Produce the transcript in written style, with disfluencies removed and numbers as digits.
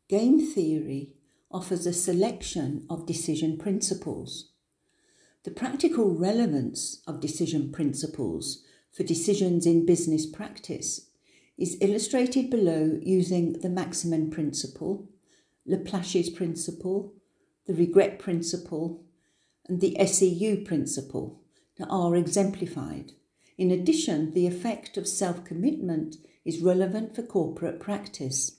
Game theory offers a selection of decision principles. The practical relevance of decision principles for decisions in business practice is illustrated below using the Maximin principle, Laplace's principle, the regret principle, and the SEU principle that are exemplified. In addition, the effect of self-commitment is relevant for corporate practice.